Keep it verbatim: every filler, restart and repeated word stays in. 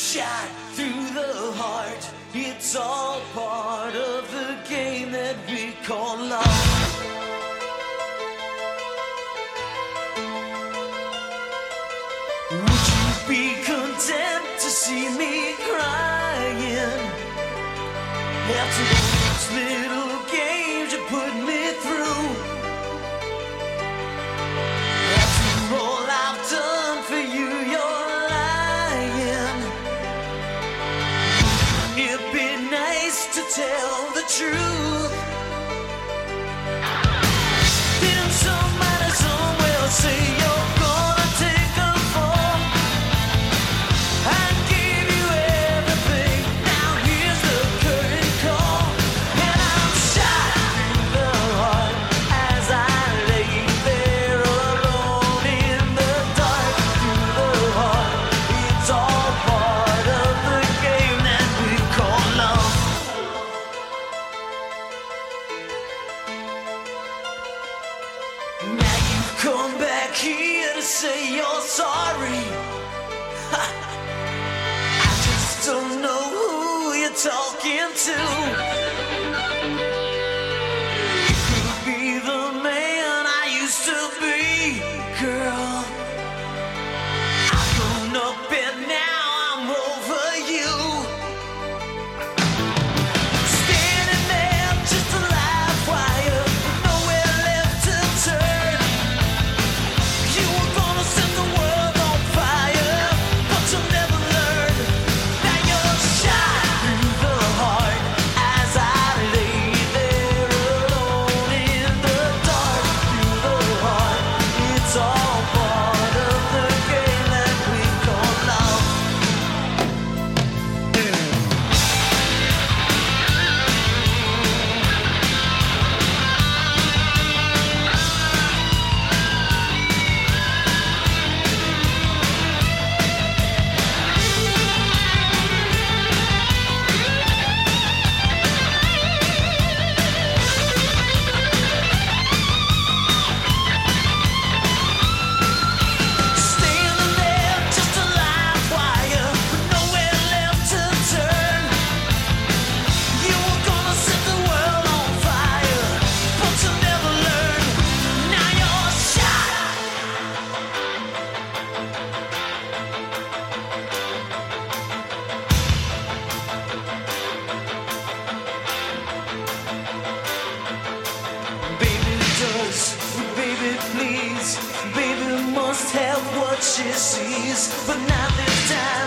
shot through the heart. It's all part of the game that we call love. Would you be content to see me crying after those little games you put me through? After all I've done for you, you're lying. It'd be nice to tell the truth. Didn't somebody somewhere say you're gonna take a fall? I gave you everything, now here's the curtain call. And I'm shot through the heart as I lay there alone in the dark. Through the heart, it's all part of the game that we call love. Now you've come back here to say you're sorry. I just don't know who you're talking to. You could be the man I used to be, girl. I've grown up and now I'm over you. Standing there just a live wire, nowhere left to turn. You were gonna set the world on fire, but you'll never learn. Now you're shot through the heart as I lay there alone in the dark. Through the heart, it's all part of the game that we call love. Standing there just a live wire, with nowhere left to turn. You were gonna set the world on fire, but you'll never learn. Now you're shot. Baby does, baby please, baby must have what she sees, but not this time.